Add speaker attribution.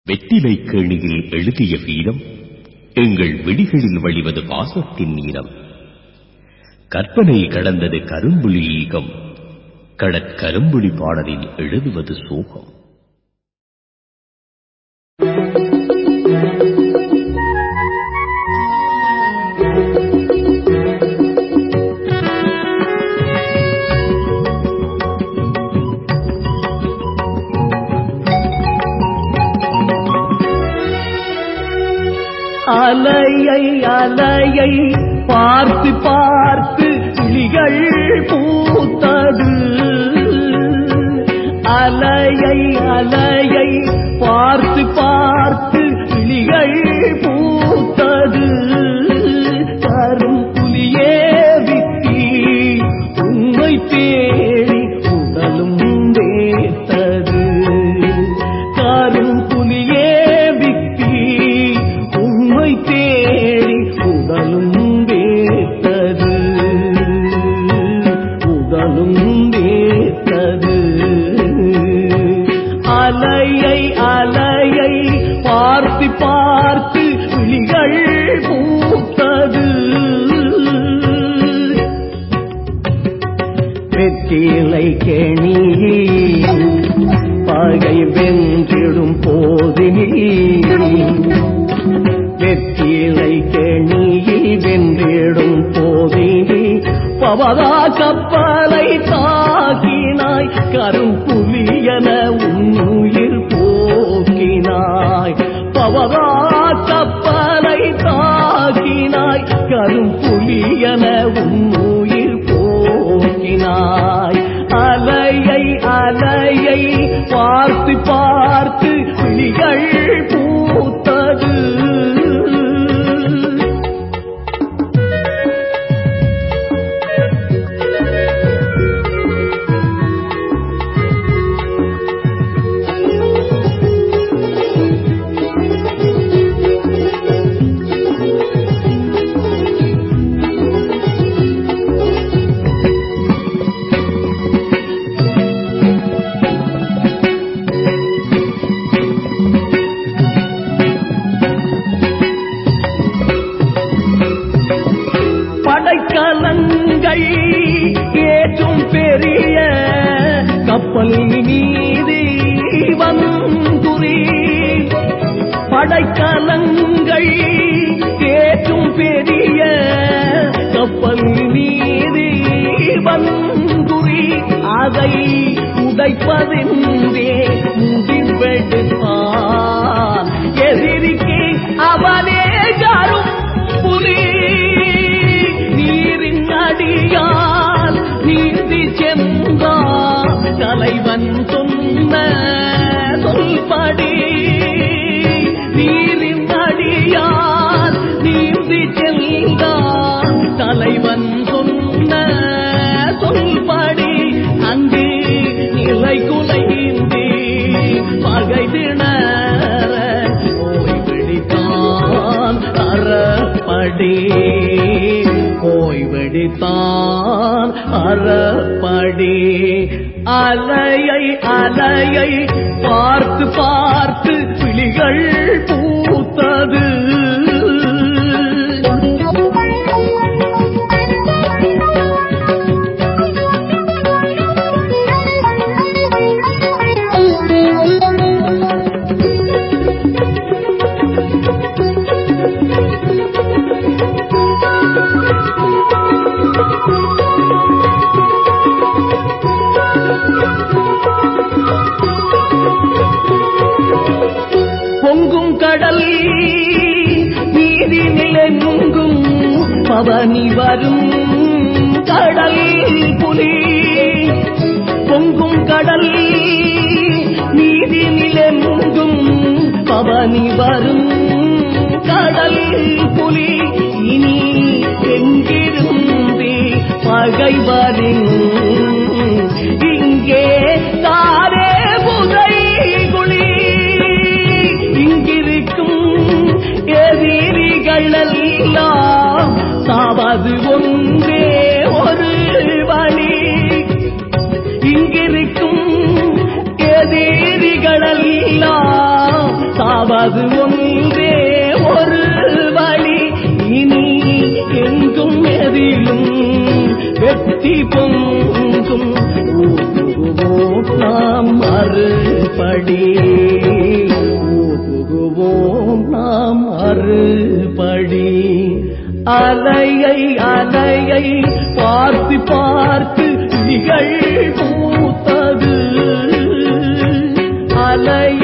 Speaker 1: வெற்றிலை கேணியில் எழுதிய வீரம் எங்கள் விழிகளில் வழிவது பாசத்தின் நீரம். கற்பனை கடந்தது கரும்புலி ஈகம், கடற்கரும்புலி பாடலில் எழுதுவது சோகம்.
Speaker 2: அலையை அலையை பார்த்து பார்த்து கிளிகள் பூத்தது. அலையை அலையை பார்த்து பார்த்து கிளிகள் பூத்தது. கரும் புலியே விட்டி உண்மை தேடி உடலும் வேத்தது. கரும் புலியே விட்டி உண்மை தேடி உடலும் வேத்தது. உடலும் வேத்தது. அலையை அலையை பார்த்து பார்த்து விழிகள் பூத்தது. வெற்றிலை கேணி பகை வென்றிடும் போதில், வெற்றிலை கேணியில் வென்றிடும் போதில் பவதா கப்பலை தாக்கினாய். கரும்புலியன உன்னுயிர் போக்கினாய். பவதா கப்பலை தாக்கினாய். கரும்புலியன உன்னுயிர் போக்கினாய். அலையை அலையை பார்த்து பார்த்து விழிகள் பூத்தது. படைக்கலங்கள் ஏற்றும் பெரிய கப்பல் மீது வந்துரி. படைக்கலங்கள் ஏற்றும் பெரிய கப்பல் மீது வந்துரி. அதை உடைப்பதென்றே முடிவெடுத்தான். எதிரிக்கு அவனே கரும் புலி. நீரின் அடியால் நீந்தி சென்றான் தலைவன் சொன்ன சொல்படி. நீரின் அடியால் நீந்தி சென்றான் தலைவன் சொன்ன சொல்படி. அங்கு நிலை குலைந்தி பகை திணற ஓய்வெடித்தான் அறப்படி. ஓய்வெடித்தான் அறப்படி. அலையை அலையை பார்த்து பார்த்து விழிகள் பூத்தது. பொங்கும் கடல் நீதி நிலெங்கும் பவனி வரும் கடல் புலி. பொங்கும் கடல் நீதி நிலெங்கும் பவனி வரும் கடல் புலி. இனி எங்கிருந்து பகைவரின் இங்கே தாரே புதை குழி. இங்கிருக்கும் எதிரிகள் எல்லாம் சாவது ஒன்றே ஒரு வழி. இங்கிருக்கும் எதிரிகள் எல்லாம் சாவது சாவது ஒன்றே ஒரு வழி. இனி எங்கும் எதிலும் வெற்றி பொங்கும். ஊதுகுவோம் நாம் மறுபடி, ஊதுகுவோம் நாம் மறுபடி. அலையை அலையை பார்த்து பார்த்து நிகழ் பூத்தது. அலையை